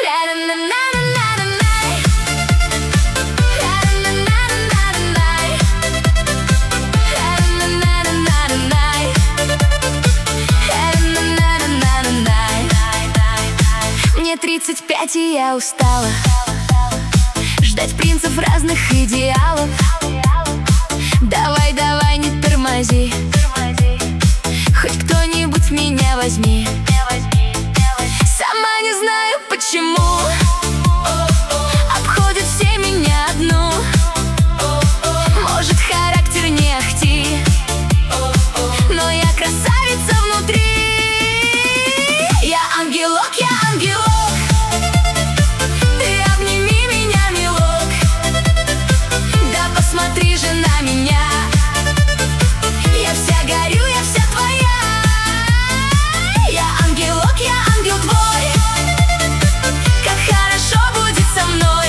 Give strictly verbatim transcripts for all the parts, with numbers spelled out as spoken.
Мне тридцать пять, и я устала ждать принцев разных идеалов. Давай, давай, не тормози, хоть кто-нибудь меня возьми. Сама не знаю почему обходят все меня одну. Может, характер не ахти, но я красавица внутри. Я ангелок, я ангелок, ты обними меня, милок. Да посмотри же на меня, я вся горю, я вся твоя. Я ангелок, я ангел твой, как хорошо будет со мной.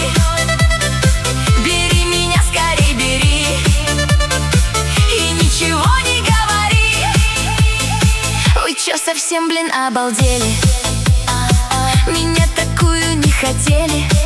Бери меня, скорей бери, и ничего не говори. Вы чё, совсем, блин, обалдели? Меня такую не хотели?